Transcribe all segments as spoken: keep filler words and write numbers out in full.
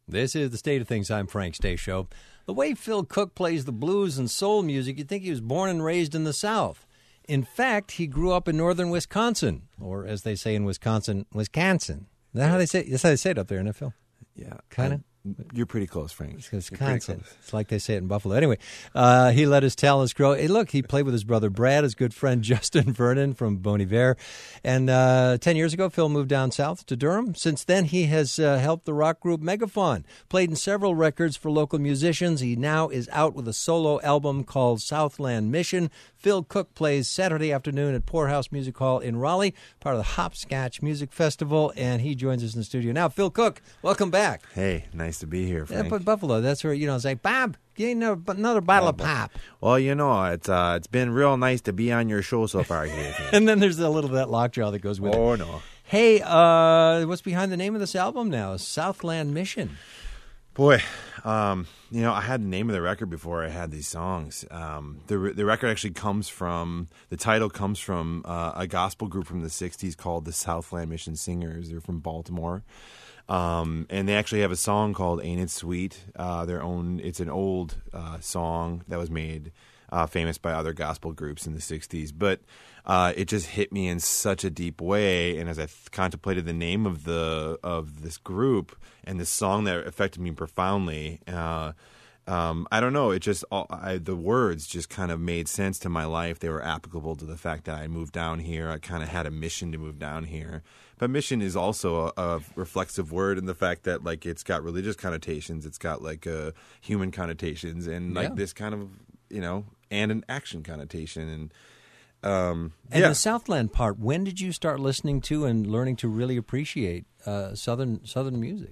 This is The State of Things. I'm Frank Stasio. The way Phil Cook plays the blues and soul music, you'd think he was born and raised in the South. In fact, he grew up in northern Wisconsin, or as they say in Wisconsin, Wisconsin. Is that how they say it? That's how they say it up there, isn't it, Phil? Yeah. Kind of? You're pretty close, Frank. It's Wisconsin. It's like they say it in Buffalo. Anyway, uh, he let his talents grow. Hey, look, he played with his brother Brad, his good friend Justin Vernon from Bon Iver. And uh, ten years ago, Phil moved down south to Durham. Since then, he has uh, helped the rock group Megafaun, played in several records for local musicians. He now is out with a solo album called Southland Mission. Phil Cook plays Saturday afternoon at Poorhouse Music Hall in Raleigh, part of the Hopscotch Music Festival, and he joins us in the studio now. Phil Cook, welcome back. Hey, nice to be here, Frank. Yeah, but Buffalo, that's where, you know, it's like, Bob, get another, another bottle of pop. Well, you know, it's uh, it's been real nice to be on your show so far here. And then there's a little of that lockjaw that goes with oh, it. Oh, no. Hey, uh, what's behind the name of this album now? Southland Mission. Boy, um, you know, I had the name of the record before I had these songs. Um, the the record actually comes from, the title comes from uh, a gospel group from the sixties called the Southland Mission Singers. They're from Baltimore. Um, and they actually have a song called Ain't It Sweet, uh, their own, it's an old uh, song that was made uh, famous by other gospel groups in the sixties. But uh, it just hit me in such a deep way. And as I th- contemplated the name of the of this group and this song that affected me profoundly, uh, um, I don't know, it just, all, I, the words just kind of made sense to my life. They were applicable to the fact that I moved down here. I kind of had a mission to move down here. But mission is also a, a reflexive word in the fact that, like, it's got religious connotations, it's got like uh, human connotations, and like yeah. this kind of, you know, and an action connotation, and um, and yeah. the Southland part. When did you start listening to and learning to really appreciate uh, southern Southern music?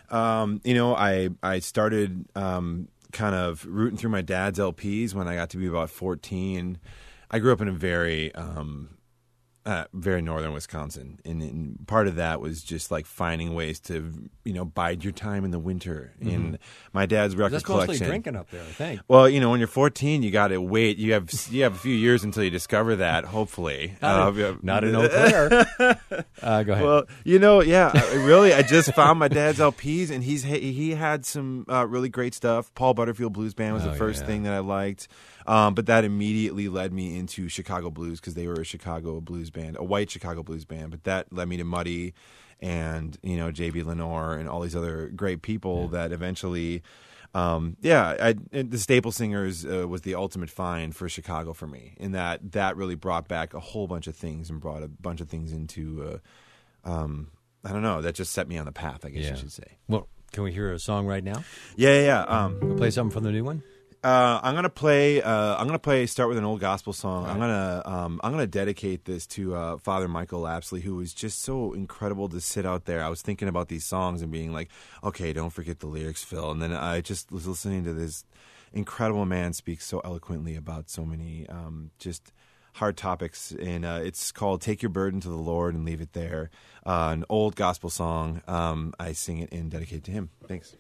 Um, you know, I I started um, kind of rooting through my dad's L Ps when I got to be about fourteen. I grew up in a very um, Uh, very northern Wisconsin, and, and part of that was just like finding ways to, you know, bide your time in the winter. Mm-hmm. And my dad's record That's collection. That's mostly drinking up there, I think. Well, you know, when you're fourteen, you got to wait. You have you have a few years until you discover that. Hopefully, not, uh, in, not in Eau Claire. uh, go ahead. Well, you know, yeah, I, really, I just found my dad's L Ps, and he's he had some uh, really great stuff. Paul Butterfield Blues Band was oh, the first yeah. thing that I liked. Um, but that immediately led me into Chicago blues because they were a Chicago blues band, a white Chicago blues band. But that led me to Muddy and, you know, J B Lenore and all these other great people yeah. that eventually, um, yeah, I, the Staple Singers uh, was the ultimate find for Chicago for me. In that that really brought back a whole bunch of things and brought a bunch of things into, uh, um, I don't know, that just set me on the path, I guess yeah. you should say. Well, can we hear a song right now? Yeah, yeah, yeah. Um, we'll play something from the new one? Uh, I'm gonna play. Uh, I'm gonna play. Start with an old gospel song. Right. I'm gonna. Um, I'm gonna dedicate this to uh, Father Michael Lapsley, who was just so incredible to sit out there. I was thinking about these songs and being like, "Okay, don't forget the lyrics, Phil." And then I just was listening to this incredible man speak so eloquently about so many um, just hard topics. And uh, it's called "Take Your Burden to the Lord and Leave It There." Uh, an old gospel song. Um, I sing it and dedicate it to him. Thanks.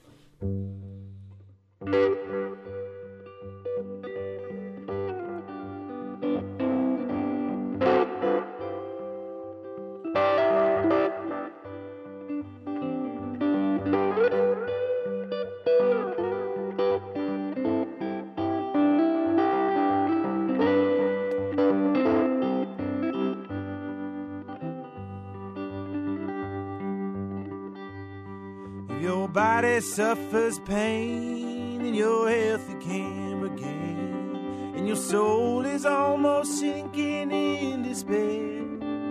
Your body suffers pain and your health you can't regain, and your soul is almost sinking in despair.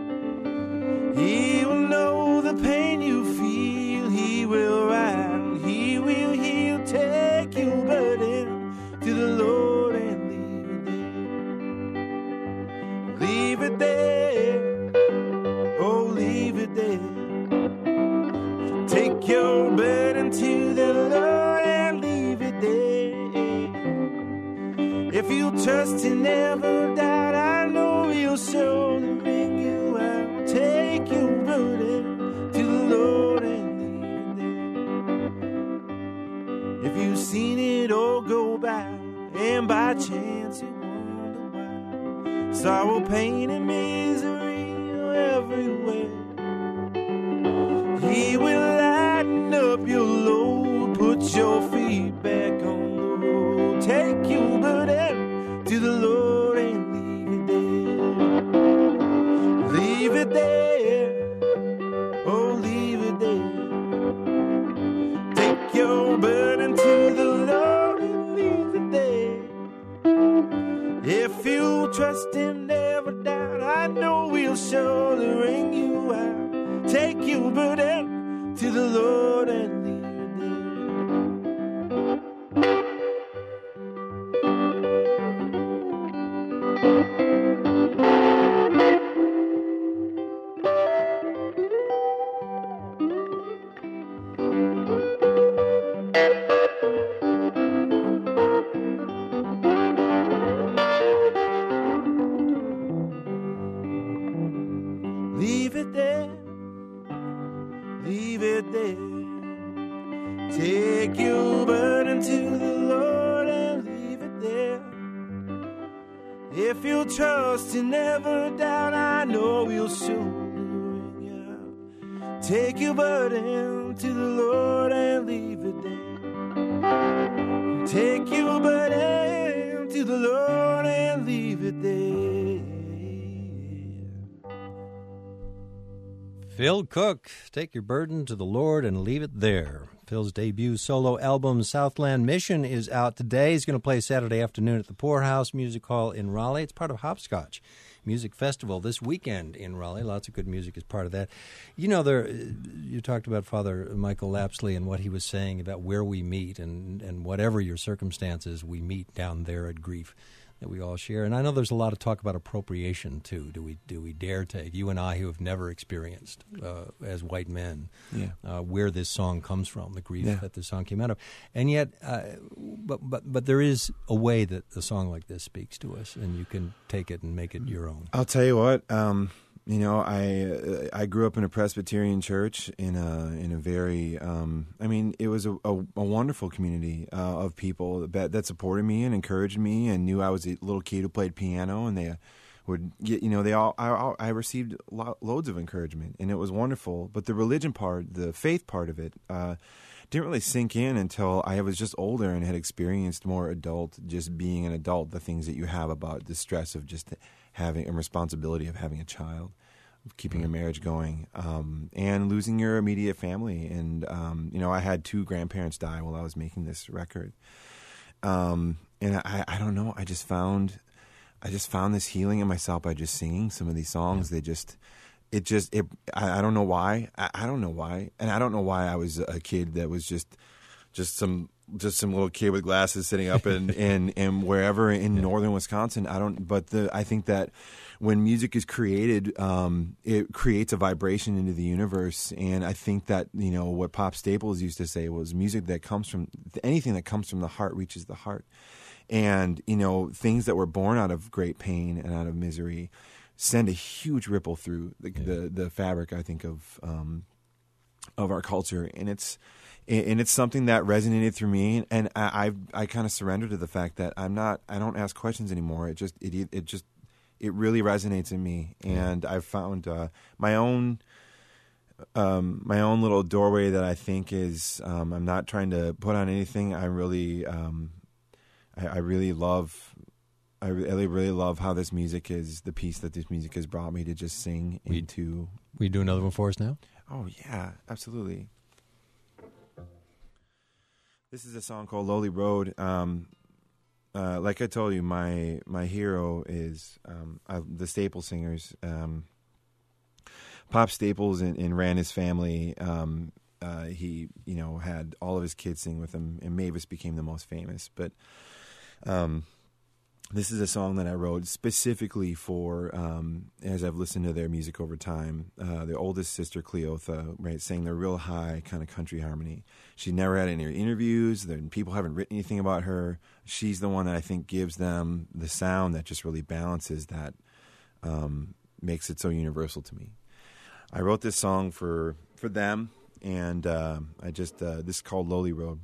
He will know the pain you feel. He will ride, he will heal. Take your burden to the Lord and leave it there. Leave it there. Oh, leave it there. Take your burden to the Lord and leave it there. If you trust and never doubt, I know He'll surely bring you out. Take your burden to the Lord and leave it there. If you've seen it all go by, and by chance you wonder why, sorrow, pain, and misery are everywhere. He will lighten up your load, your burden to the Lord and leave it there. If you trust Him, never doubt, I know He'll surely bring you out. Take your burden to the Lord and leave it there. Leave it there, leave it there. Take your burden to the Lord and leave it there. If you trust and never doubt, I know He'll soon bring you out. Take your burden to the Lord and leave it there. Take your burden to the Lord and leave it there. Phil Cook, Take Your Burden to the Lord and Leave It There. Phil's debut solo album, Southland Mission, is out today. He's going to play Saturday afternoon at the Poorhouse Music Hall in Raleigh. It's part of Hopscotch Music Festival this weekend in Raleigh. Lots of good music is part of that. You know, there you talked about Father Michael Lapsley and what he was saying about where we meet, and, and whatever your circumstances, we meet down there at grief that we all share. And I know there's a lot of talk about appropriation, too. Do we do we dare take, you and I who have never experienced, uh, as white men, Yeah. uh, where this song comes from, the grief Yeah. that this song came out of. And yet, uh, but, but, but there is a way that a song like this speaks to us, and you can take it and make it your own. I'll tell you what. Um, you know, I uh, I grew up in a Presbyterian church in a in a very. Um, I mean, it was a, a, a wonderful community uh, of people that that supported me and encouraged me and knew I was a little kid who played piano, and they would get. You know, they all I, I received lo- loads of encouragement, and it was wonderful. But the religion part, the faith part of it. Uh, didn't really sink in until I was just older and had experienced more adult, just being an adult, the things that you have about the stress of just having a responsibility of having a child, of keeping your marriage going, um, and losing your immediate family. And, um, you know, I had two grandparents die while I was making this record. Um, and I, I don't know, I just found, I just found this healing in myself by just singing some of these songs. They just... It just, it, I, I don't know why. I, I don't know why. And I don't know why I was a kid that was just just some just some little kid with glasses sitting up in, in, in wherever in yeah. northern Wisconsin. I don't, but the I think that when music is created, um, it creates a vibration into the universe. And I think that, you know, what Pop Staples used to say was music that comes from, anything that comes from the heart reaches the heart. And, you know, things that were born out of great pain and out of misery send a huge ripple through the yeah. the, the fabric, I think, of um, of our culture, and it's and it's something that resonated through me, and I I, I kind of surrendered to the fact that I'm not I don't ask questions anymore. It just it it just it really resonates in me, and yeah. I've found uh, my own um, my own little doorway that I think is um, I'm not trying to put on anything. I really um, I, I really love. I really, really love how this music is, the piece that this music has brought me to just sing we, into. Will you do another one for us now? Oh, yeah, absolutely. This is a song called Lowly Road. Um, uh, like I told you, my my hero is um, I, the Staples singers. Um, Pop Staples and, and ran his family. Um, uh, he, you know, had all of his kids sing with him, and Mavis became the most famous. But... Um, This is a song that I wrote specifically for, um, as I've listened to their music over time, uh, their oldest sister, Cleotha, right, sang the real high kind of country harmony. She never had any interviews. There, people haven't written anything about her. She's the one that I think gives them the sound that just really balances that, um, makes it so universal to me. I wrote this song for, for them, and uh, I just uh, this is called Lowly Road.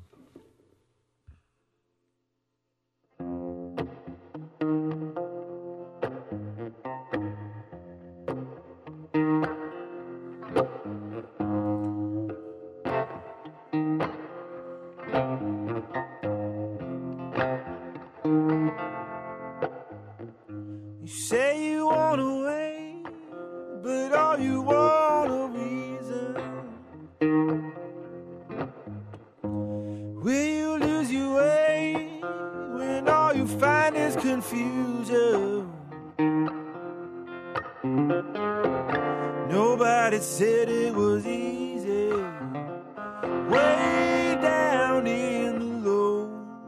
You say you want to wait, but all you want a reason. Will you lose your way when all you find is confusion? Nobody said it was easy. Way down in the low,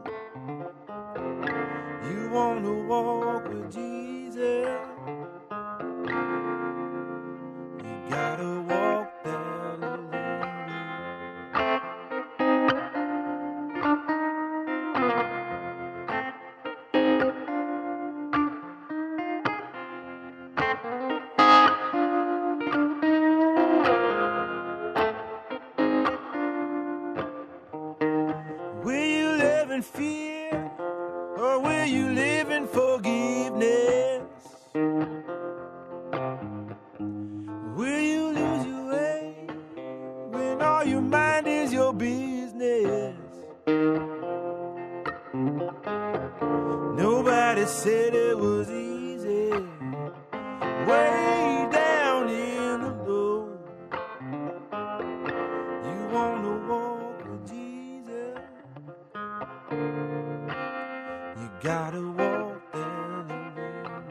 you want to walk with Jesus. You gotta walk that alone. Will you live in fear, or will you live in forgiveness? Will you lose your way when all your mind is your business? Nobody said it was easy. Way down in the low, you wanna walk with Jesus. You gotta walk that alone.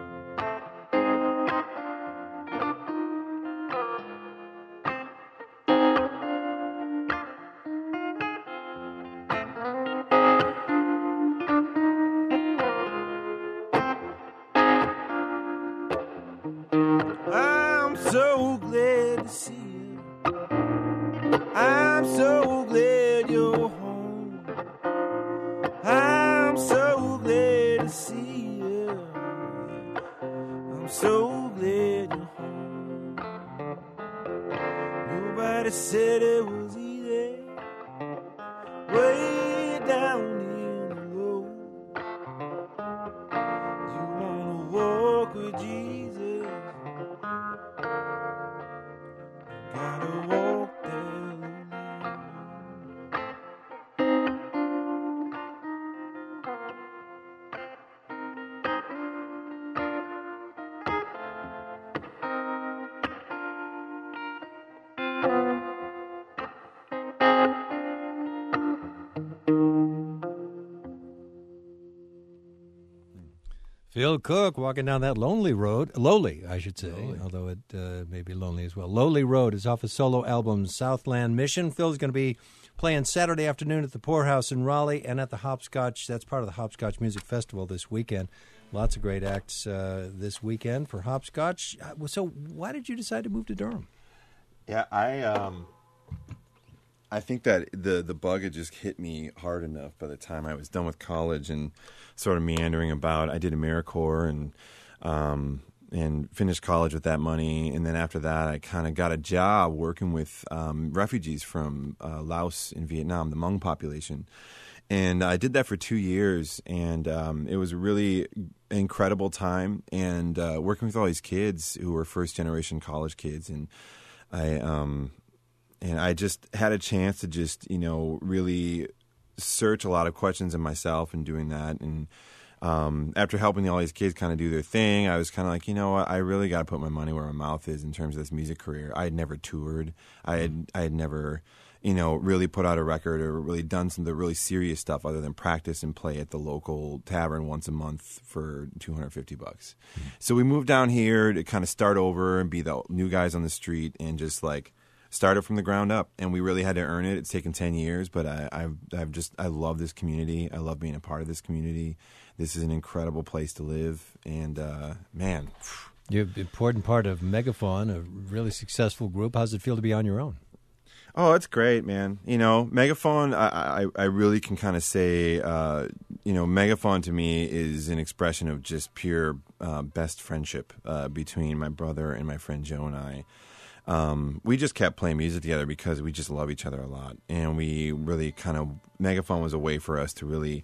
I'm so glad to see you. I'm so glad you're home. I'm so glad to see you. I'm so glad you're home. Nobody said it was easy. Way down in the low, you wanna walk with Jesus. Gotta walk that alone. Phil Cook walking down that lonely road, lowly, I should say, Lowly. although it uh, may be lonely as well. Lowly Road is off his solo album, Southland Mission. Phil's going to be playing Saturday afternoon at the Poorhouse in Raleigh and at the Hopscotch. That's part of the Hopscotch Music Festival this weekend. Lots of great acts uh, this weekend for Hopscotch. Uh, So why did you decide to move to Durham? Yeah, I um, I think that the the bug had just hit me hard enough by the time I was done with college and sort of meandering about. I did AmeriCorps and um, and finished college with that money, and then after that, I kind of got a job working with um, refugees from uh, Laos and Vietnam, the Hmong population. And I did that for two years, and um, it was a really incredible time. And uh, working with all these kids who were first generation college kids, and I um, and I just had a chance to just you know really search a lot of questions in myself and doing that. And um, after helping all these kids kind of do their thing, I was kind of like, you know what, I really got to put my money where my mouth is in terms of this music career. I had never toured. I had I had never. you know, really put out a record or really done some of the really serious stuff other than practice and play at the local tavern once a month for two hundred fifty bucks. Mm-hmm. So we moved down here to kind of start over and be the new guys on the street and just like start it from the ground up. And we really had to earn it. It's taken ten years, but I, I've, I've just, I love this community. I love being a part of this community. This is an incredible place to live. And, uh, man. You're an important part of Megafaun, a really successful group. How's it feel to be on your own? Oh, it's great, man. You know, Megafaun, I, I, I really can kind of say, uh, you know, Megafaun to me is an expression of just pure uh, best friendship uh, between my brother and my friend Joe and I. Um, we just kept playing music together because we just love each other a lot. And we really kind of, Megafaun was a way for us to really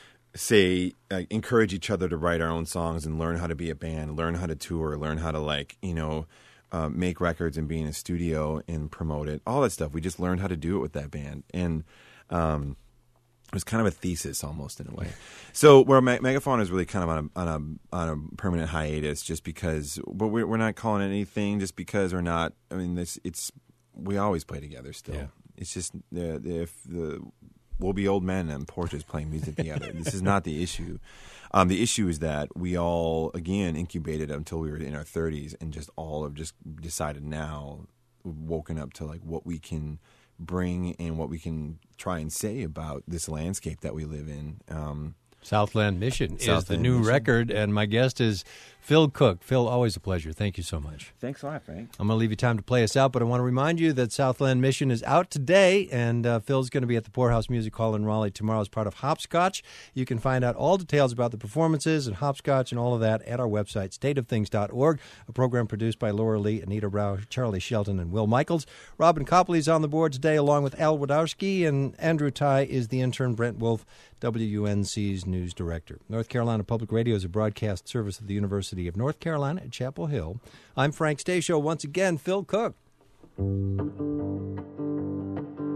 say, uh, encourage each other to write our own songs and learn how to be a band, learn how to tour, learn how to like, you know, Uh, make records and be in a studio and promote it, all that stuff. We just learned how to do it with that band, and um, it was kind of a thesis almost in a way. So where Me- Megafaun is really kind of on a, on a on a permanent hiatus, just because, but we're, we're not calling it anything just because we're not. I mean, this it's we always play together still. Yeah. It's just the, the, if the we'll be old men in porches playing music together. This is not the issue. Um, the issue is that we all, again, incubated until we were in our thirties and just all have just decided now, woken up to like what we can bring and what we can try and say about this landscape that we live in. Um, Southland Mission Southland is the new Mission. record, and my guest is Phil Cook. Phil, always a pleasure. Thank you so much. Thanks a lot, Frank. I'm going to leave you time to play us out, but I want to remind you that Southland Mission is out today, and uh, Phil's going to be at the Poorhouse Music Hall in Raleigh tomorrow as part of Hopscotch. You can find out all details about the performances and Hopscotch and all of that at our website, state of things dot org, a program produced by Laura Lee, Anita Rao, Charlie Shelton, and Will Michaels. Robin Copley is on the board today, along with Al Wadowski, and Andrew Ty is the intern. Brent Wolf, W U N C's news director. North Carolina Public Radio is a broadcast service of the University of North Carolina at Chapel Hill. I'm Frank Stasio. Once again, Phil Cook.